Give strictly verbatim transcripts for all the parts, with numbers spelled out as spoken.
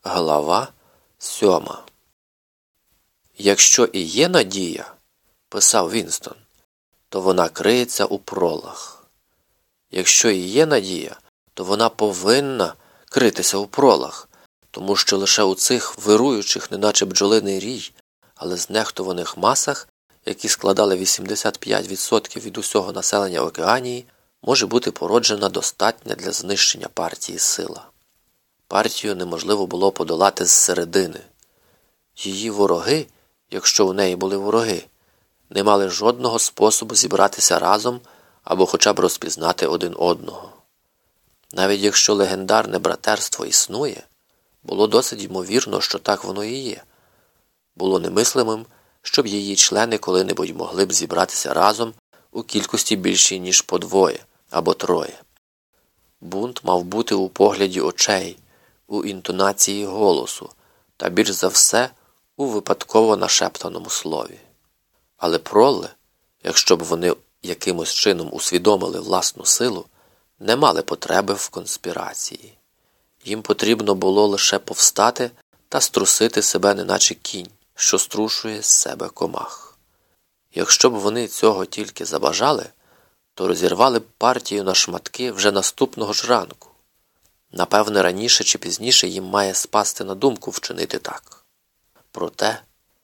Глава сьома. «Якщо і є надія, – писав Вінстон, – то вона криється у пролах. Якщо і є надія, то вона повинна критися у пролах, тому що лише у цих вируючих, неначе бджолиний рій, але знехтуваних масах, які складали вісімдесят п'ять відсотків від усього населення Океанії, може бути породжена достатня для знищення партії сила. Партію неможливо було подолати зсередини. Її вороги, якщо у неї були вороги, не мали жодного способу зібратися разом або хоча б розпізнати один одного. Навіть якщо легендарне братерство існує, було досить ймовірно, що так воно і є. Було немислимим, щоб її члени коли-небудь могли б зібратися разом у кількості більшій, ніж по двоє або троє. Бунт мав бути у погляді очей, у інтонації голосу та, більш за все, у випадково нашептаному слові. Але проли, якщо б вони якимось чином усвідомили власну силу, не мали потреби в конспірації. Їм потрібно було лише повстати та струсити себе, неначе кінь, що струшує з себе комах. Якщо б вони цього тільки забажали, то розірвали б партію на шматки вже наступного ж ранку. Напевне, раніше чи пізніше їм має спасти на думку вчинити так. Проте,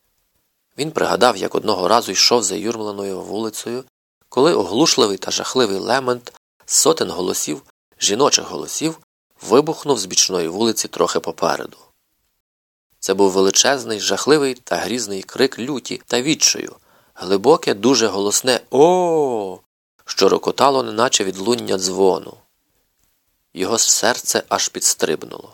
він пригадав, як одного разу йшов за юрмленою вулицею, коли оглушливий та жахливий лемент з сотень голосів, жіночих голосів, вибухнув з бічної вулиці трохи попереду. Це був величезний, жахливий та грізний крик люті та відчаю, глибоке, дуже голосне «О!», що рокотало, неначе відлуння дзвону. Його серце аж підстрибнуло.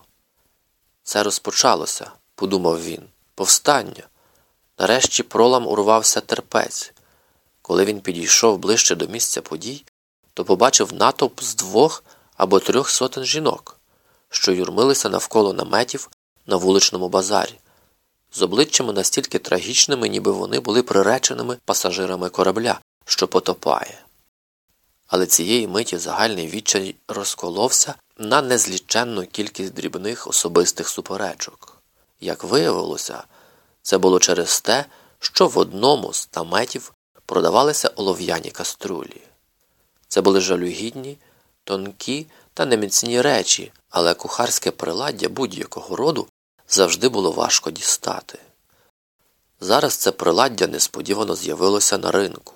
Це розпочалося, подумав він, повстання. Нарешті пролам урвався терпець. Коли він підійшов ближче до місця подій, то побачив натовп з двох або трьох сотень жінок, що юрмилися навколо наметів на вуличному базарі, з обличчями настільки трагічними, ніби вони були приреченими пасажирами корабля, що потопає. Але цієї миті загальний відчай розколовся на незліченну кількість дрібних особистих суперечок. Як виявилося, це було через те, що в одному з наметів продавалися олов'яні каструлі. Це були жалюгідні, тонкі та неміцні речі, але кухарське приладдя будь-якого роду завжди було важко дістати. Зараз це приладдя несподівано з'явилося на ринку.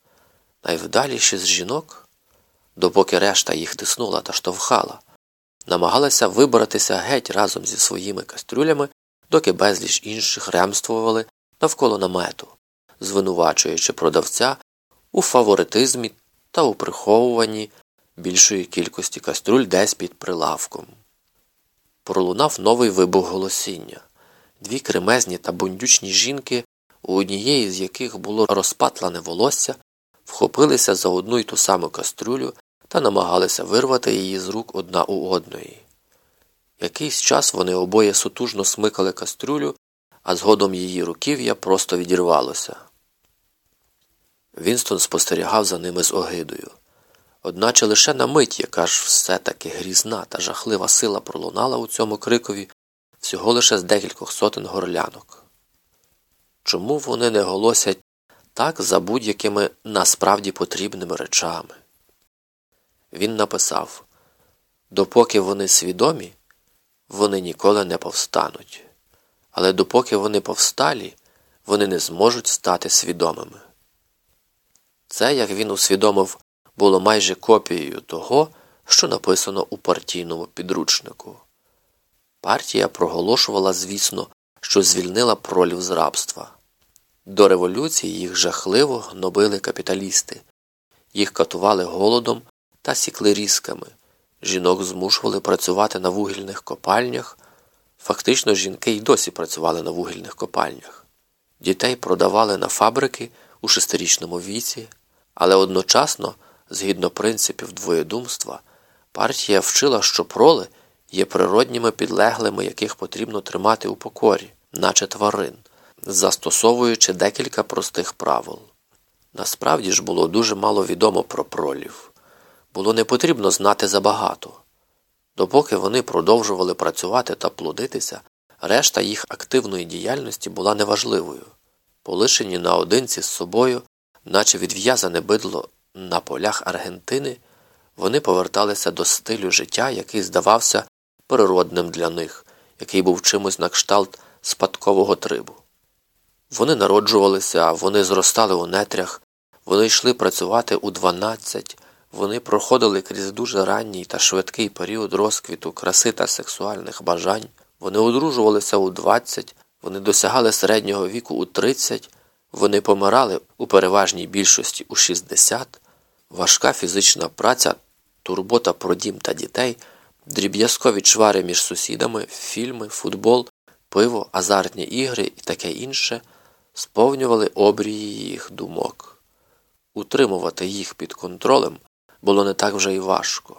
Найвдаліші з жінок, допоки решта їх тиснула та штовхала, намагалися вибратися геть разом зі своїми кастрюлями, доки безліч інших ремствували навколо намету, звинувачуючи продавця у фаворитизмі та у приховуванні більшої кількості каструль десь під прилавком. Пролунав новий вибух голосіння. Дві кремезні та бундючні жінки, у однієї з яких було розпатлане волосся, вхопилися за одну й ту саму каструлю та намагалися вирвати її з рук одна у одної. Якийсь час вони обоє сутужно смикали каструлю, а згодом її руків'я просто відірвалося. Вінстон спостерігав за ними з огидою. Одначе лише на мить, яка ж все-таки грізна та жахлива сила пролунала у цьому крикові всього лише з декількох сотень горлянок. Чому вони не голосять так за будь-якими насправді потрібними речами? Він написав: «Допоки вони свідомі, вони ніколи не повстануть. Але допоки вони повсталі, вони не зможуть стати свідомими». Це, як він усвідомив, було майже копією того, що написано у партійному підручнику. Партія проголошувала, звісно, що звільнила пролів з рабства. До революції їх жахливо гнобили капіталісти. Їх катували голодом та сікли різками. Жінок змушували працювати на вугільних копальнях. Фактично, жінки й досі працювали на вугільних копальнях. Дітей продавали на фабрики у шестирічному віці. Але одночасно, згідно принципів двоєдумства, партія вчила, що проли є природніми підлеглими, яких потрібно тримати у покорі, наче тварин, застосовуючи декілька простих правил. Насправді ж було дуже мало відомо про пролів. Було не потрібно знати забагато. Допоки вони продовжували працювати та плодитися, Решта їх активної діяльності була неважливою. Полишені наодинці з собою, наче відв'язане бидло на полях Аргентини, вони поверталися до стилю життя, який здавався природним для них, який був чимось на кшталт спадкового трибу. Вони народжувалися, вони зростали у нетрях, вони йшли працювати у дванадцять, вони проходили крізь дуже ранній та швидкий період розквіту краси та сексуальних бажань, вони одружувалися у двадцять, вони досягали середнього віку у тридцять, вони помирали у переважній більшості у шістдесят. Важка фізична праця, турбота про дім та дітей, дріб'язкові чвари між сусідами, фільми, футбол, пиво, азартні ігри і таке інше сповнювали обрії їх думок. Утримувати їх під контролем було не так вже й важко.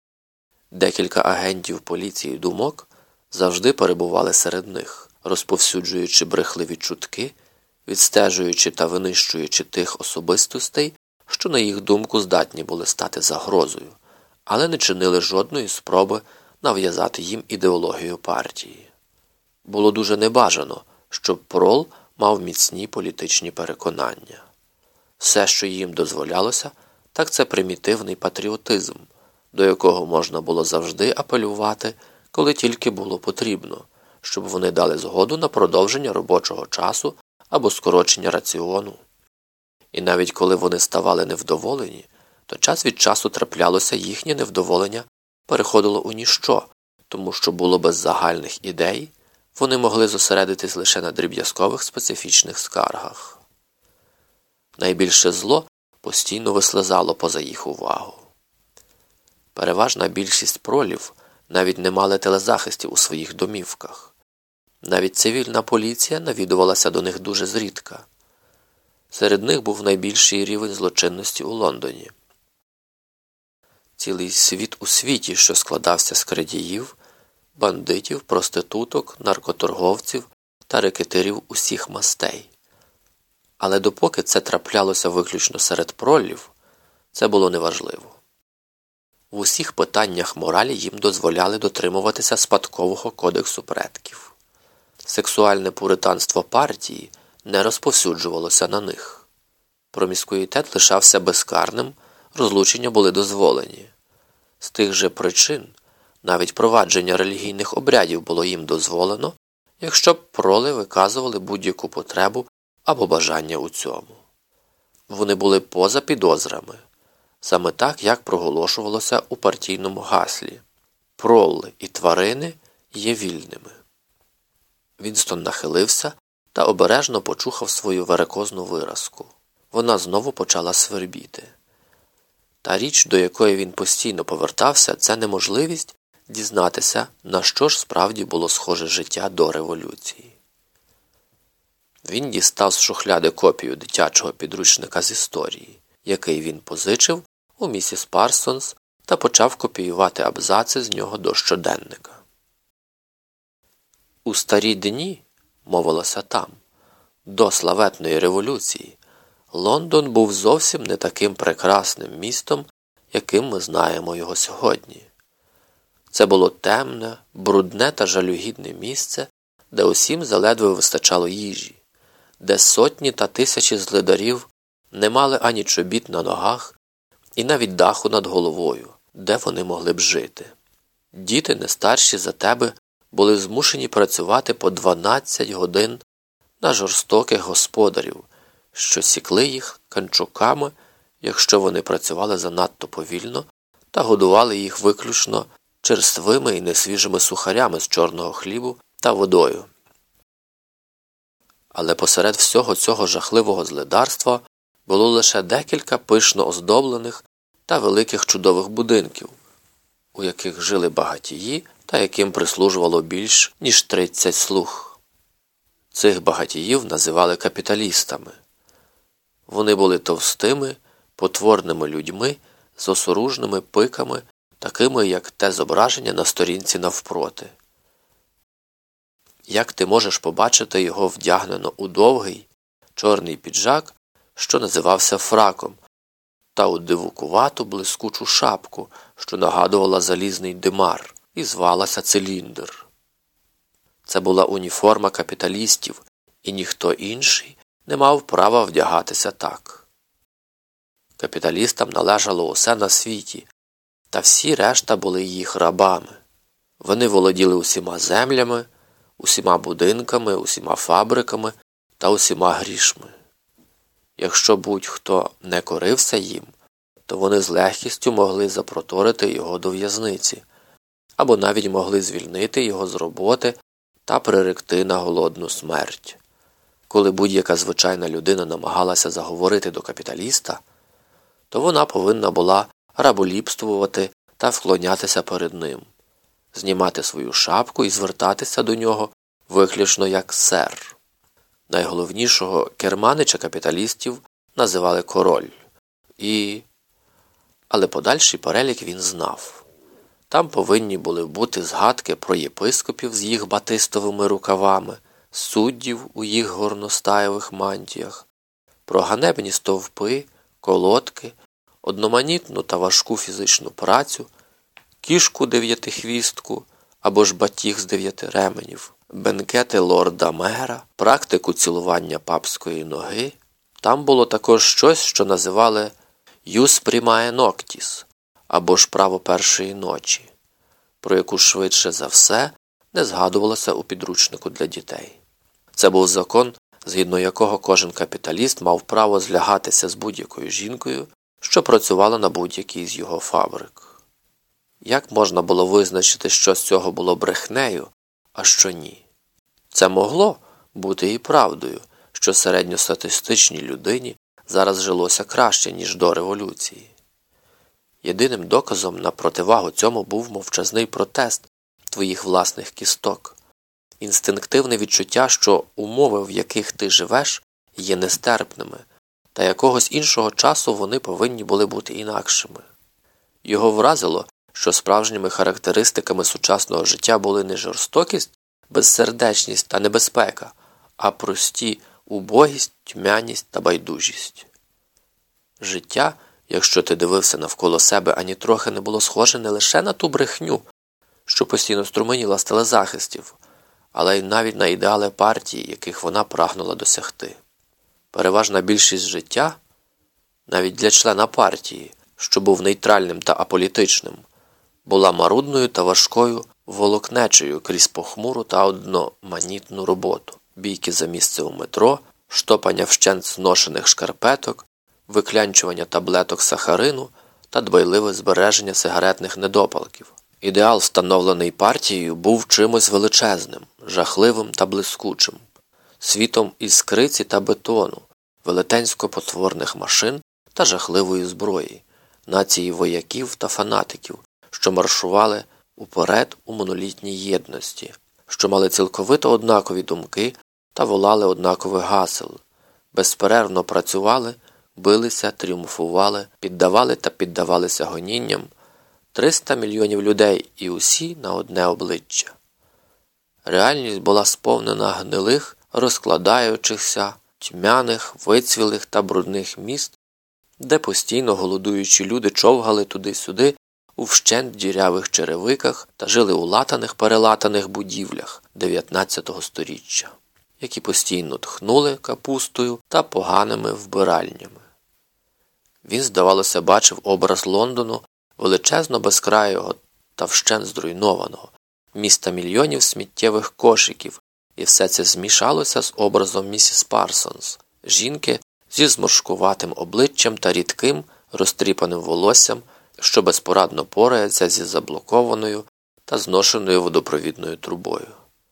Декілька агентів поліції думок завжди перебували серед них, розповсюджуючи брехливі чутки, відстежуючи та винищуючи тих особистостей, що, на їх думку, здатні були стати загрозою, але не чинили жодної спроби нав'язати їм ідеологію партії. Було дуже небажано, щоб Прол мав міцні політичні переконання. Все, що їм дозволялося, так це примітивний патріотизм, до якого можна було завжди апелювати, коли тільки було потрібно, щоб вони дали згоду на продовження робочого часу або скорочення раціону. І навіть коли вони ставали невдоволені, то час від часу траплялося їхнє невдоволення переходило у ніщо, тому що було без загальних ідей, вони могли зосередитись лише на дріб'язкових специфічних скаргах. Найбільше зло постійно вислизало поза їх увагу. Переважна більшість пролів навіть не мали телезахистів у своїх домівках. Навіть цивільна поліція навідувалася до них дуже зрідка. Серед них був найбільший рівень злочинності у Лондоні. Цілий світ у світі, що складався з крадіїв, бандитів, проституток, наркоторговців та рекетирів усіх мастей. Але допоки це траплялося виключно серед пролів, це було неважливо. В усіх питаннях моралі їм дозволяли дотримуватися спадкового кодексу предків. Сексуальне пуританство партії не розповсюджувалося на них. Проміскуїтет лишався безкарним, розлучення були дозволені. З тих же причин навіть провадження релігійних обрядів було їм дозволено, якщо проли виказували будь-яку потребу або бажання у цьому. Вони були поза підозрами, саме так, як проголошувалося у партійному гаслі «Проли і тварини є вільними». Вінстон нахилився та обережно почухав свою варикозну виразку. Вона знову почала свербіти. Та річ, до якої він постійно повертався, це неможливість дізнатися, на що ж справді було схоже життя до революції. Він дістав з шухляди копію дитячого підручника з історії, який він позичив у місіс Парсонс, та почав копіювати абзаци з нього до щоденника. У старі дні, мовилося там, до славетної революції, Лондон був зовсім не таким прекрасним містом, яким ми знаємо його сьогодні. Це було темне, брудне та жалюгідне місце, де усім заледве вистачало їжі, де сотні та тисячі злидарів не мали ані чобіт на ногах і навіть даху над головою, де вони могли б жити. Діти, не старші за тебе, були змушені працювати по дванадцять годин на жорстоких господарів, що сікли їх канчуками, якщо вони працювали занадто повільно, та годували їх виключно черствими і несвіжими сухарями з чорного хлібу та водою. Але посеред всього цього жахливого злидарства було лише декілька пишно оздоблених та великих чудових будинків, у яких жили багатії та яким прислужувало більш ніж тридцять слуг. Цих багатіїв називали капіталістами. Вони були товстими, потворними людьми з осоружними пиками, такими, як те зображення на сторінці навпроти. Як ти можеш побачити його вдягнено у довгий, чорний піджак, що називався фраком, та у дивукувату блискучу шапку, що нагадувала залізний димар і звалася циліндр. Це була уніформа капіталістів, і ніхто інший не мав права вдягатися так. Капіталістам належало усе на світі, та всі решта були їх рабами. Вони володіли усіма землями, усіма будинками, усіма фабриками та усіма грішми. Якщо будь-хто не корився їм, то вони з легкістю могли запроторити його до в'язниці, або навіть могли звільнити його з роботи та приректи на голодну смерть. Коли будь-яка звичайна людина намагалася заговорити до капіталіста, то вона повинна була раболіпствувати та вклонятися перед ним, знімати свою шапку і звертатися до нього виключно як сер. Найголовнішого керманича капіталістів називали король. І... Але подальший перелік він знав. Там повинні були бути згадки про єпископів з їх батистовими рукавами, суддів у їх горностаєвих мантіях, про ганебні стовпи, колодки, одноманітну та важку фізичну працю, кішку дев'ятихвістку або ж батіг з дев'яти ременів, бенкети лорда-мера, практику цілування папської ноги. Там було також щось, що називали «юс примає ноктіс» або ж право першої ночі, про яку швидше за все не згадувалося у підручнику для дітей. Це був закон, згідно якого кожен капіталіст мав право злягатися з будь-якою жінкою, що працювала на будь-якій з його фабрик. Як можна було визначити, що з цього було брехнею, а що ні? Це могло бути і правдою, що середньостатистичній людині зараз жилося краще, ніж до революції. Єдиним доказом на противагу цьому був мовчазний протест твоїх власних кісток, інстинктивне відчуття, що умови, в яких ти живеш, є нестерпними, та якогось іншого часу вони повинні були бути інакшими. Його вразило, що справжніми характеристиками сучасного життя були не жорстокість, безсердечність та небезпека, а прості убогість, тьмяність та байдужість. Життя, якщо ти дивився навколо себе, ані трохи не було схоже не лише на ту брехню, що постійно струменіла з телезахистів, але й навіть на ідеали партії, яких вона прагнула досягти. Переважна більшість життя, навіть для члена партії, що був нейтральним та аполітичним, була марудною та важкою волокнечею крізь похмуру та одноманітну роботу, бійки за місце у метро, штопання вщент зношених шкарпеток, виклянчування таблеток сахарину та дбайливе збереження сигаретних недопалків. Ідеал, встановлений партією, був чимось величезним, жахливим та блискучим, світом із криці та бетону, велетенсько-потворних машин та жахливої зброї, нації вояків та фанатиків, що маршували уперед у монолітній єдності, що мали цілковито однакові думки та волали однакових гасел, безперервно працювали, билися, тріумфували, піддавали та піддавалися гонінням, триста мільйонів людей і усі на одне обличчя. Реальність була сповнена гнилих, розкладаючихся, тьмяних, вицвілих та брудних міст, де постійно голодуючі люди човгали туди-сюди у вщент дірявих черевиках та жили у латаних-перелатаних будівлях дев'ятнадцятого сторіччя, які постійно тхнули капустою та поганими вбиральнями. Він, здавалося, бачив образ Лондону, величезно безкрайого та вщент зруйнованого, міста мільйонів сміттєвих кошиків, і все це змішалося з образом місіс Парсонс, жінки зі зморшкуватим обличчям та рідким, розтріпаним волоссям, що безпорадно порається зі заблокованою та зношеною водопровідною трубою.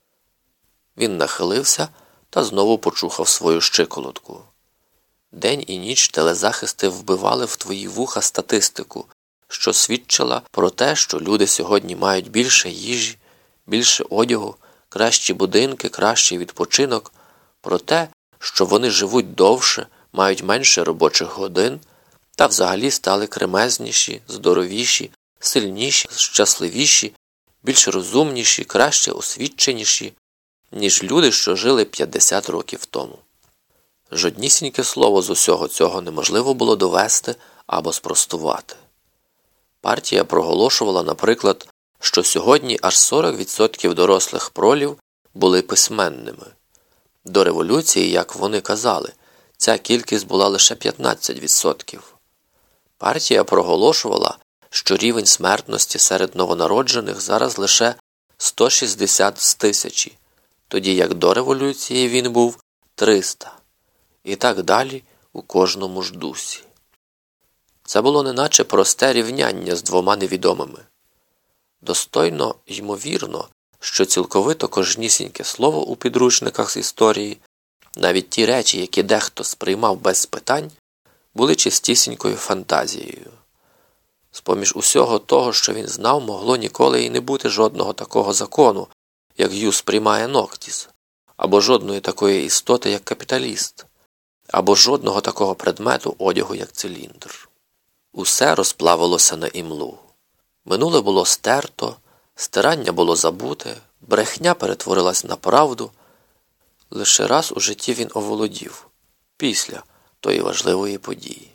Він нахилився та знову почухав свою щиколотку. День і ніч телезахисти вбивали в твої вуха статистику, що свідчила про те, що люди сьогодні мають більше їжі, більше одягу, кращі будинки, кращий відпочинок, про те, що вони живуть довше, мають менше робочих годин та взагалі стали кремезніші, здоровіші, сильніші, щасливіші, більш розумніші, краще освіченіші, ніж люди, що жили п'ятдесят років тому. Жоднісіньке слово з усього цього неможливо було довести або спростувати. Партія проголошувала, наприклад, що сьогодні аж сорок відсотків дорослих пролів були письменними. До революції, як вони казали, ця кількість була лише п'ятнадцять відсотків. Партія проголошувала, що рівень смертності серед новонароджених зараз лише сто шістдесят з тисячі, тоді як до революції він був триста. І так далі у кожному ж дусі. Це було неначе просте рівняння з двома невідомими. Достойно ймовірно, що цілковито кожнісіньке слово у підручниках з історії, навіть ті речі, які дехто сприймав без питань, були чистісінькою фантазією. З-поміж усього того, що він знав, могло ніколи і не бути жодного такого закону, як юс приймає ноктіс, або жодної такої істоти, як капіталіст, або жодного такого предмету одягу, як циліндр. Усе розплавилося на імлу. Минуле було стерто, стирання було забуте, брехня перетворилась на правду. Лише раз у житті він оволодів, після тої важливої події.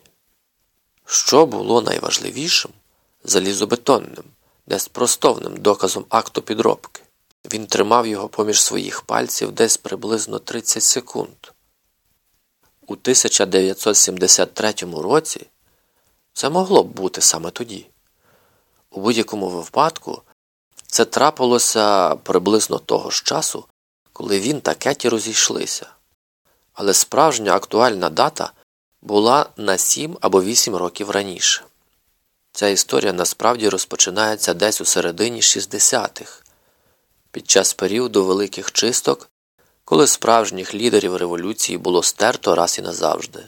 Що було найважливішим? Залізобетонним, неспростовним доказом акту підробки. Він тримав його поміж своїх пальців десь приблизно тридцять секунд. У тисяча дев'ятсот сімдесят третьому році це могло б бути саме тоді. У будь-якому випадку це трапилося приблизно того ж часу, коли він та Кеті розійшлися. Але справжня актуальна дата була на сім або вісім років раніше. Ця історія насправді розпочинається десь у середині шістдесятих, під час періоду великих чисток, коли справжніх лідерів революції було стерто раз і назавжди.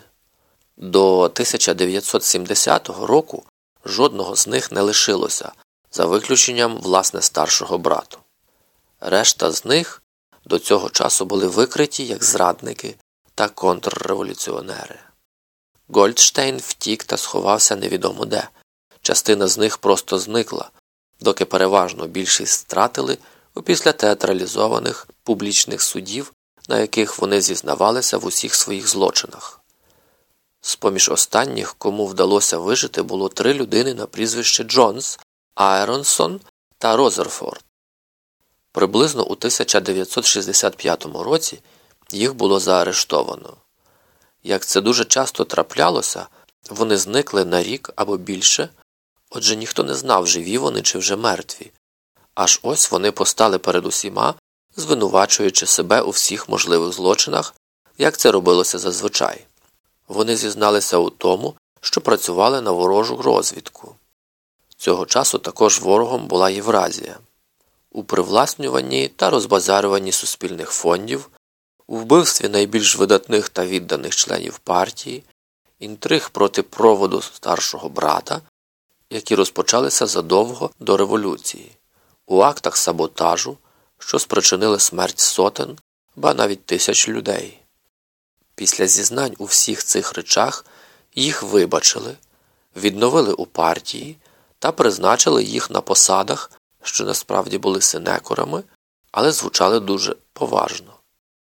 До тисяча дев'ятсот сімдесятого року жодного з них не лишилося, за виключенням, власне, старшого брату. Решта з них до цього часу були викриті як зрадники та контрреволюціонери. Гольдштейн втік та сховався невідомо де. Частина з них просто зникла, доки переважно більшість стратили у після театралізованих публічних судів, на яких вони зізнавалися в усіх своїх злочинах. З-поміж останніх, кому вдалося вижити, було три людини на прізвище Джонс, Айронсон та Розерфорд. Приблизно у тисяча дев'ятсот шістдесят п'ятому році їх було заарештовано. Як це дуже часто траплялося, вони зникли на рік або більше, отже ніхто не знав, живі вони чи вже мертві. Аж ось вони постали перед усіма, звинувачуючи себе у всіх можливих злочинах, як це робилося зазвичай. Вони зізналися у тому, що працювали на ворожу розвідку. Цього часу також ворогом була Євразія. У привласнюванні та розбазарюванні суспільних фондів, у вбивстві найбільш видатних та відданих членів партії, інтриг проти проводу старшого брата, які розпочалися задовго до революції, у актах саботажу, що спричинили смерть сотень, ба навіть тисяч людей. Після зізнань у всіх цих речах їх вибачили, відновили у партії та призначили їх на посадах, що насправді були синекурами, але звучали дуже поважно.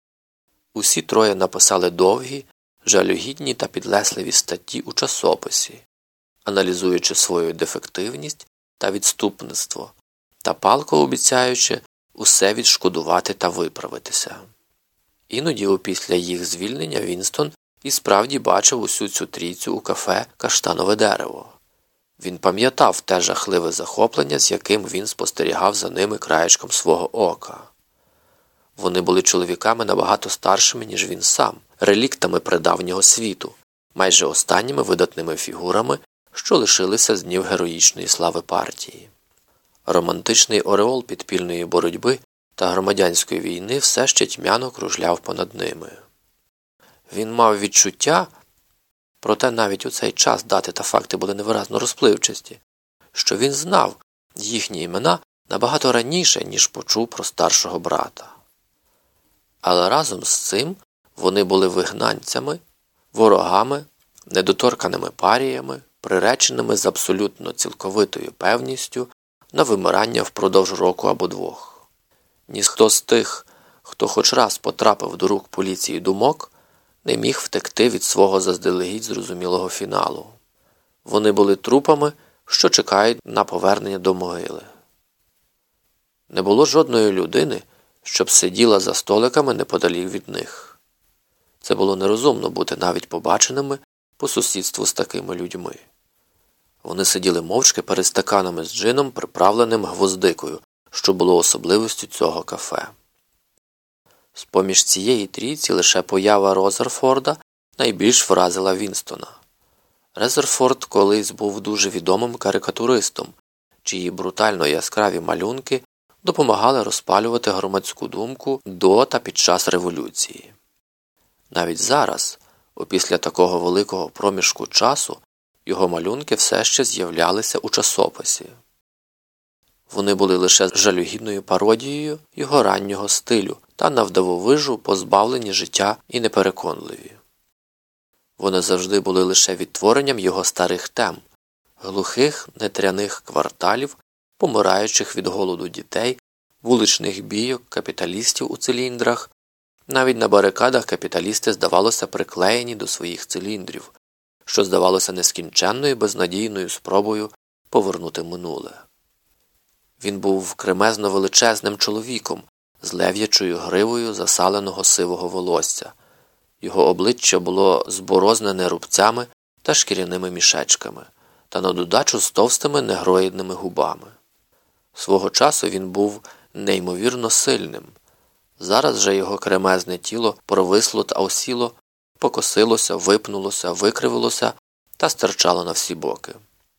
Усі троє написали довгі, жалюгідні та підлесливі статті у часописі, аналізуючи свою дефективність та відступництво, та палко обіцяючи усе відшкодувати та виправитися. Іноді опісля їх звільнення Вінстон і справді бачив усю цю трійцю у кафе «Каштанове дерево». Він пам'ятав те жахливе захоплення, з яким він спостерігав за ними краєчком свого ока. Вони були чоловіками набагато старшими, ніж він сам, реліктами прадавнього світу, майже останніми видатними фігурами, що лишилися з днів героїчної слави партії. Романтичний ореол підпільної боротьби та громадянської війни все ще тьмяно кружляв понад ними. Він мав відчуття, проте навіть у цей час дати та факти були невиразно розпливчасті, що він знав їхні імена набагато раніше, ніж почув про старшого брата. Але разом з цим вони були вигнанцями, ворогами, недоторканими паріями, приреченими з абсолютно цілковитою певністю на вимирання впродовж року або двох. Ніхто з тих, хто хоч раз потрапив до рук поліції думок, не міг втекти від свого заздалегідь зрозумілого фіналу. Вони були трупами, що чекають на повернення до могили. Не було жодної людини, щоб сиділа за столиками неподалік від них. Це було нерозумно бути навіть побаченими по сусідству з такими людьми. Вони сиділи мовчки перед стаканами з джином, приправленим гвоздикою, що було особливістю цього кафе. З-поміж цієї трійці лише поява Резерфорда найбільш вразила Вінстона. Резерфорд колись був дуже відомим карикатуристом, чиї брутально яскраві малюнки допомагали розпалювати громадську думку до та під час революції. Навіть зараз, опісля такого великого проміжку часу, його малюнки все ще з'являлися у часописі. Вони були лише жалюгідною пародією його раннього стилю та навдивовижу позбавлені життя і непереконливі. Вони завжди були лише відтворенням його старих тем – глухих, нетряних кварталів, помираючих від голоду дітей, вуличних бійок, капіталістів у циліндрах. Навіть на барикадах капіталісти, здавалося, приклеєні до своїх циліндрів, що здавалося нескінченною безнадійною спробою повернути минуле. Він був кремезно величезним чоловіком з лев'ячою гривою засаленого сивого волосся. Його обличчя було зборознене рубцями та шкіряними мішечками, та на додачу з товстими негроїдними губами. Свого часу він був неймовірно сильним. Зараз же його кремезне тіло провисло та осіло, покосилося, випнулося, викривилося та стирчало на всі боки.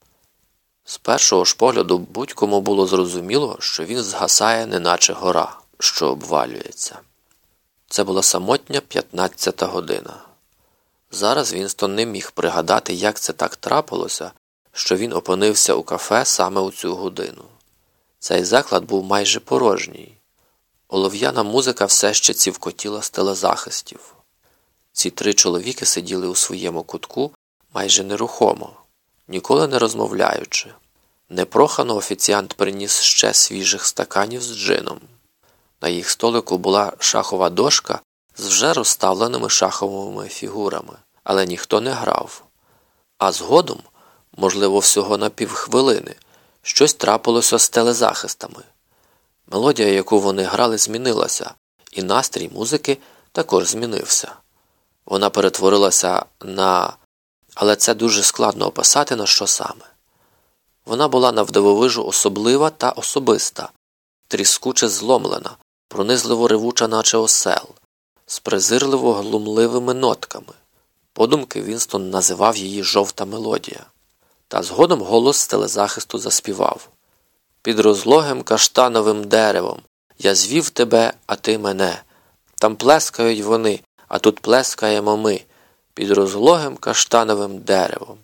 З першого ж погляду будь-кому було зрозуміло, що він згасає, неначе гора, що обвалюється. Це була самотня п'ятнадцята година. Зараз Вінстон не міг пригадати, як це так трапилося, що він опинився у кафе саме у цю годину. Цей заклад був майже порожній. Олов'яна музика все ще цівкотіла з телезахистів. Ці три чоловіки сиділи у своєму кутку майже нерухомо, ніколи не розмовляючи. Непрохано офіціант приніс ще свіжих стаканів з джином. На їх столику була шахова дошка з вже розставленими шаховими фігурами, але ніхто не грав. А згодом, можливо, всього на півхвилини, щось трапилося з телезахистами. Мелодія, яку вони грали, змінилася, і настрій музики також змінився. Вона перетворилася на... але це дуже складно описати, на що саме. Вона була навдивовижу особлива та особиста, тріскуче зломлена, пронизливо ревуча, наче осел, з презирливо глумливими нотками. Подумки Вінстон називав її «жовта мелодія». Та згодом голос з телезахисту заспівав: «Під розлогим каштановим деревом я звів тебе, а ти мене. Там плескають вони, а тут плескаємо ми. Під розлогим каштановим деревом».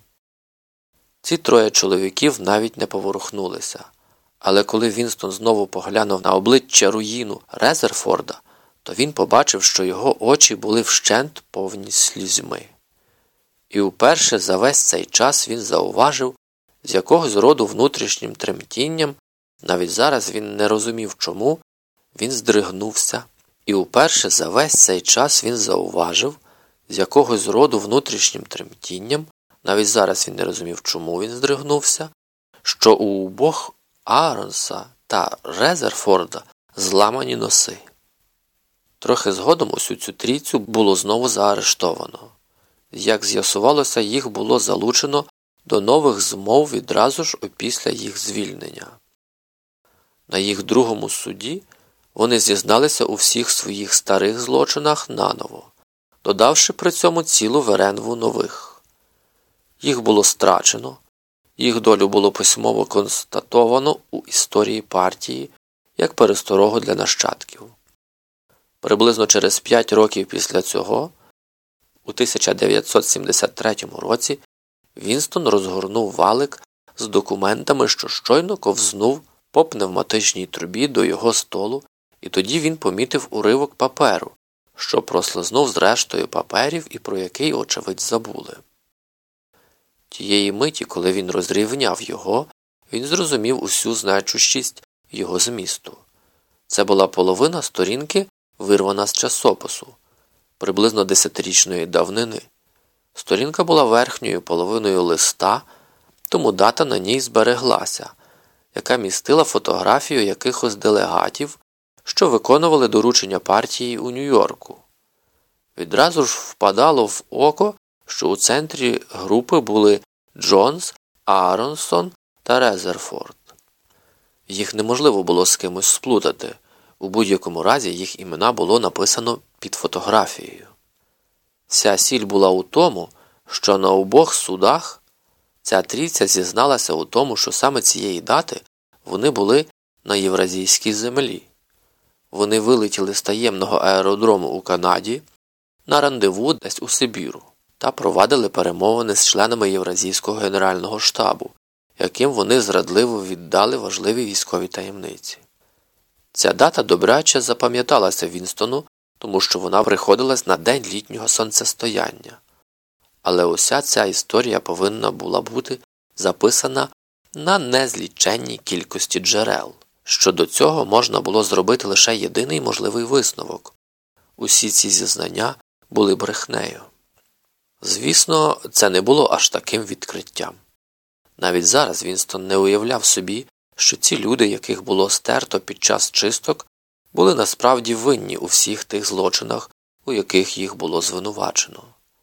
Ці троє чоловіків навіть не поворухнулися. Але коли Вінстон знову поглянув на обличчя руїну Резерфорда, то він побачив, що його очі були вщент повні слізьми. І уперше за весь цей час він зауважив, з якогось роду внутрішнім тремтінням, навіть зараз він не розумів чому, він здригнувся. І уперше за весь цей час він зауважив, з якогось роду внутрішнім тремтінням, навіть зараз він не розумів чому він здригнувся, що у обох Ааронса та Резерфорда зламані носи. Трохи згодом усю цю трійцю було знову заарештовано. Як з'ясувалося, їх було залучено до нових змов відразу ж опісля їх звільнення. На їх другому суді вони зізналися у всіх своїх старих злочинах наново, додавши при цьому цілу веренву нових. Їх було страчено, їх долю було письмово констатовано у історії партії як пересторогу для нащадків. Приблизно через п'ять років після цього, у тисяча дев'ятсот сімдесят третьому році, Вінстон розгорнув валик з документами, що щойно ковзнув по пневматичній трубі до його столу, і тоді він помітив уривок паперу, що прослизнув з рештою паперів і про який, очевидь, забули. Тієї миті, коли він розрівняв його, він зрозумів усю значущість його змісту. Це була половина сторінки, вирвана з часопису, приблизно десятирічної давнини. Сторінка була верхньою половиною листа, тому дата на ній збереглася, яка містила фотографію якихось делегатів, що виконували доручення партії у Нью-Йорку. Відразу ж впадало в око, що у центрі групи були Джонс, Ааронсон та Резерфорд. Їх неможливо було з кимось сплутати, у будь-якому разі їх імена було написано під фотографією. Вся сіль була у тому, що на обох судах ця трійця зізналася у тому, що саме цієї дати вони були на євразійській землі. Вони вилетіли з таємного аеродрому у Канаді на рандеву десь у Сибіру та провадили перемовини з членами Євразійського генерального штабу, яким вони зрадливо віддали важливі військові таємниці. Ця дата добряче запам'яталася Вінстону, тому що вона приходилась на день літнього сонцестояння. Але уся ця історія повинна була бути записана на незліченній кількості джерел. Щодо цього можна було зробити лише єдиний можливий висновок. Усі ці зізнання були брехнею. Звісно, це не було аж таким відкриттям. Навіть зараз Вінстон не уявляв собі, що ці люди, яких було стерто під час чисток, були насправді винні у всіх тих злочинах, у яких їх було звинувачено.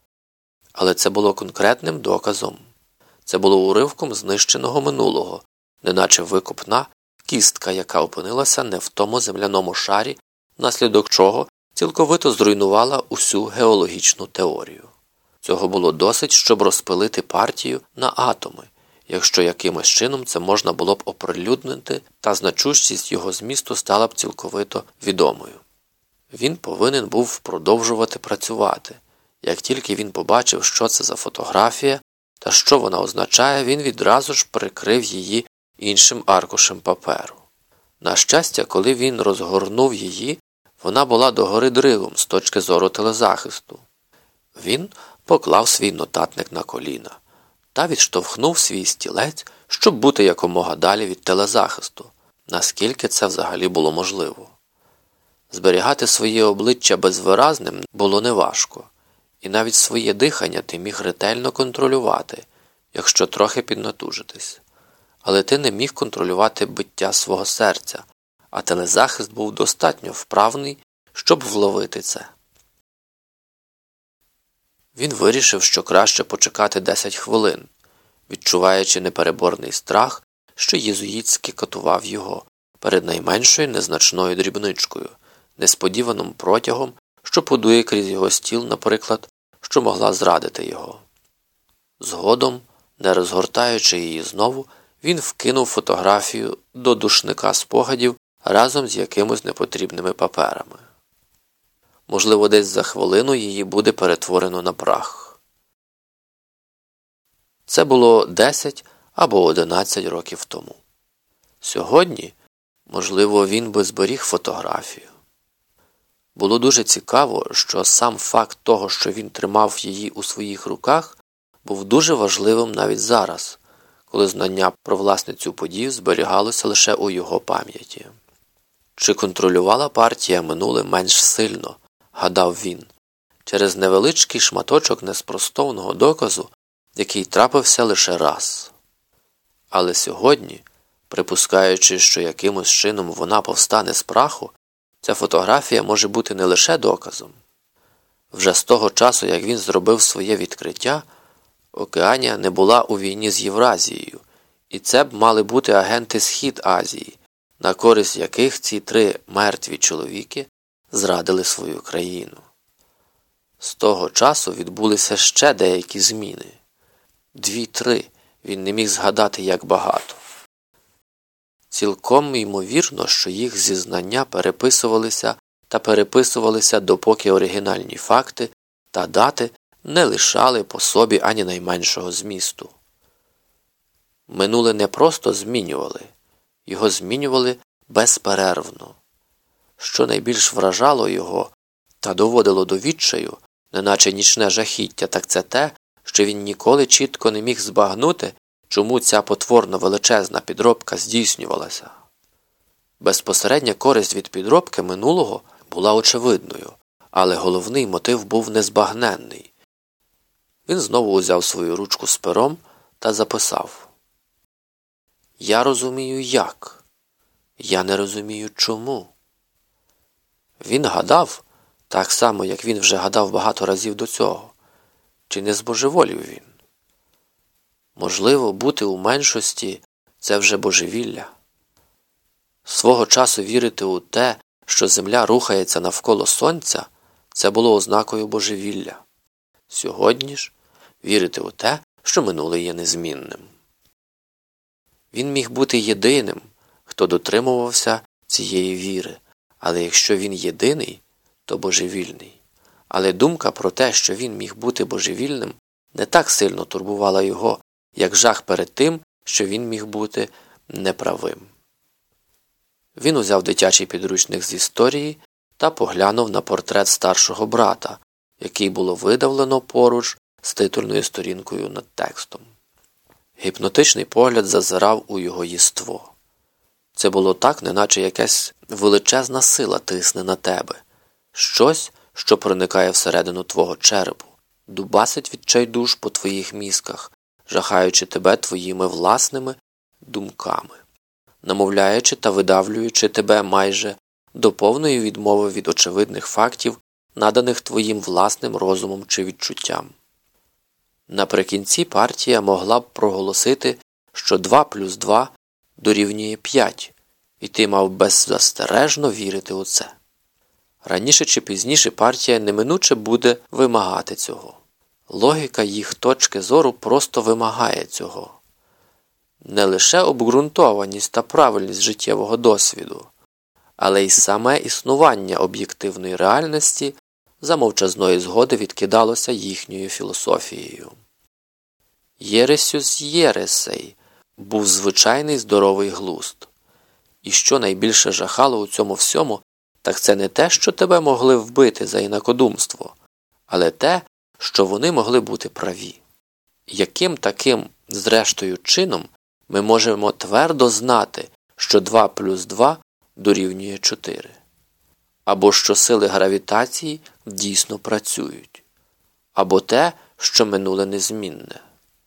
Але це було конкретним доказом. Це було уривком знищеного минулого, неначе викопна кістка, яка опинилася не в тому земляному шарі, внаслідок чого цілковито зруйнувала усю геологічну теорію. Цього було досить, щоб розпилити партію на атоми, якщо якимось чином це можна було б оприлюднити, та значущість його змісту стала б цілковито відомою. Він повинен був продовжувати працювати. Як тільки він побачив, що це за фотографія та що вона означає, він відразу ж прикрив її іншим аркушем паперу. На щастя, коли він розгорнув її, вона була догори дригом з точки зору телезахисту. Він поклав свій нотатник на коліна та відштовхнув свій стілець, щоб бути якомога далі від телезахисту, наскільки це взагалі було можливо. Зберігати своє обличчя безвиразним було неважко, і навіть своє дихання ти міг ретельно контролювати, якщо трохи піднатужитись. Але ти не міг контролювати биття свого серця, а телезахист був достатньо вправний, щоб вловити це. Він вирішив, що краще почекати десять хвилин, відчуваючи непереборний страх, що єзуїтськи катував його перед найменшою незначною дрібничкою, несподіваним протягом, що подує крізь його стіл, наприклад, що могла зрадити його. Згодом, не розгортаючи її знову, він вкинув фотографію до душника спогадів разом з якимось непотрібними паперами. Можливо, десь за хвилину її буде перетворено на прах. Це було десять або одинадцять років тому. Сьогодні, можливо, він би зберіг фотографію. Було дуже цікаво, що сам факт того, що він тримав її у своїх руках, був дуже важливим навіть зараз, коли знання про власницю подій зберігалося лише у його пам'яті. Чи контролювала партія минуле менш сильно, гадав він, через невеличкий шматочок неспростовного доказу, який трапився лише раз. Але сьогодні, припускаючи, що якимось чином вона повстане з праху, ця фотографія може бути не лише доказом. Вже з того часу, як він зробив своє відкриття, Океанія не була у війні з Євразією, і це б мали бути агенти Схід Азії, на користь яких ці три мертві чоловіки зрадили свою країну. З того часу відбулися ще деякі зміни. Дві-три, він не міг згадати, як багато. Цілком ймовірно, що їх зізнання переписувалися та переписувалися, допоки оригінальні факти та дати не лишали по собі ані найменшого змісту. Минуле не просто змінювали, його змінювали безперервно. Що найбільш вражало його та доводило до відчаю, неначе нічне жахіття, так це те, що він ніколи чітко не міг збагнути, чому ця потворно величезна підробка здійснювалася. Безпосередня користь від підробки минулого була очевидною, але головний мотив був незбагненний. Він знову узяв свою ручку з пером та записав: «Я розумію, як. Я не розумію, чому. Він гадав, так само, як він вже гадав багато разів до цього. Чи не збожеволів він? Можливо, бути у меншості – це вже божевілля. Свого часу вірити у те, що Земля рухається навколо Сонця – це було ознакою божевілля. Сьогодні ж вірити у те, що минуле є незмінним. Він міг бути єдиним, хто дотримувався цієї віри, але якщо він єдиний, то божевільний. Але думка про те, що він міг бути божевільним, не так сильно турбувала його, як жах перед тим, що він міг бути неправим. Він узяв дитячий підручник з історії та поглянув на портрет старшого брата, який було видавлено поруч з титульною сторінкою над текстом. Гіпнотичний погляд зазирав у його єство. Це було так, неначе якась величезна сила тисне на тебе. Щось, що проникає всередину твого черепу, дубасить відчайдуш по твоїх мізках, жахаючи тебе твоїми власними думками, намовляючи та видавлюючи тебе майже до повної відмови від очевидних фактів, наданих твоїм власним розумом чи відчуттям. Наприкінці партія могла б проголосити, що два плюс два дорівнює п'ять, і ти мав беззастережно вірити у це. Раніше чи пізніше партія неминуче буде вимагати цього. Логіка їх точки зору просто вимагає цього. Не лише обґрунтованість та правильність життєвого досвіду, але й саме існування об'єктивної реальності за мовчазної згоди відкидалося їхньою філософією. Єресю з єресей був звичайний здоровий глузд. І що найбільше жахало у цьому всьому, так це не те, що тебе могли вбити за інакодумство, але те, що вони могли бути праві. Яким таким, зрештою, чином ми можемо твердо знати, що два плюс два дорівнює чотири? Або що сили гравітації дійсно працюють? Або те, що минуле незмінне?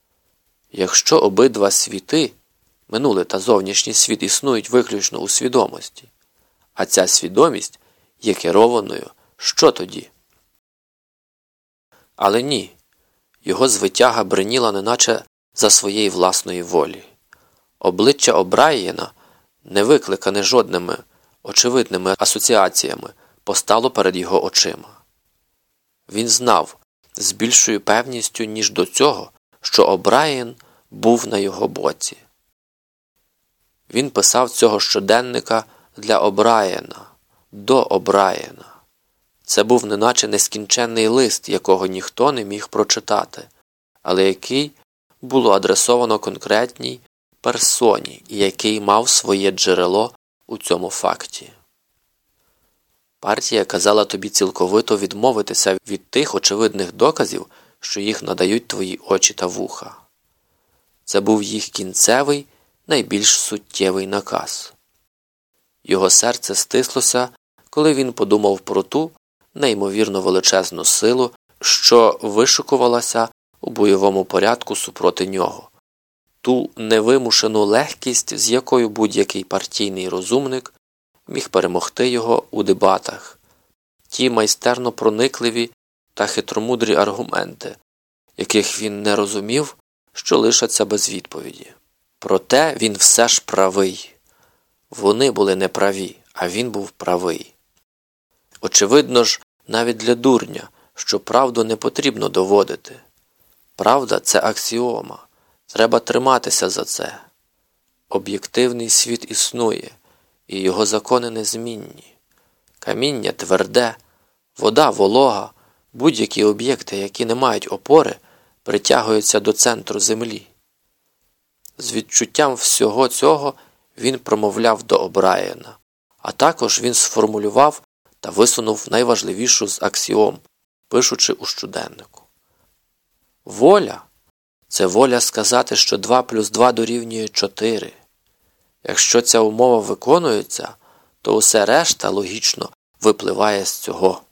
Якщо обидва світи, минуле та зовнішній світ, існують виключно у свідомості, а ця свідомість є керованою, що тоді? Але ні, його звитяга бриніла неначе за своєї власної волі. Обличчя О'Брайєна, не викликане жодними очевидними асоціаціями, постало перед його очима. Він знав з більшою певністю, ніж до цього, що О'Брайєн був на його боці. Він писав цього щоденника для О'Брайєна, до О'Брайєна. Це був неначе нескінченний лист, якого ніхто не міг прочитати, але який було адресовано конкретній персоні і який мав своє джерело у цьому факті. Партія казала тобі цілковито відмовитися від тих очевидних доказів, що їх надають твої очі та вуха. Це був їх кінцевий, найбільш суттєвий наказ. Його серце стислося, коли він подумав про ту неймовірно величезну силу, що вишукувалася у бойовому порядку супроти нього, ту невимушену легкість, з якою будь-який партійний розумник міг перемогти його у дебатах, ті майстерно проникливі та хитромудрі аргументи, яких він не розумів, що лишаться без відповіді. Проте він все ж правий. Вони були неправі, а він був правий. Очевидно ж, навіть для дурня, що правду не потрібно доводити. Правда – це аксіома. Треба триматися за це. Об'єктивний світ існує, і його закони незмінні. Каміння тверде, вода волога, будь-які об'єкти, які не мають опори, притягуються до центру землі. З відчуттям всього цього він промовляв до О'Брайєна, а також він сформулював та висунув найважливішу з аксіом, пишучи у щоденнику. Воля – це воля сказати, що два плюс два дорівнює чотири. Якщо ця умова виконується, то усе решта логічно випливає з цього.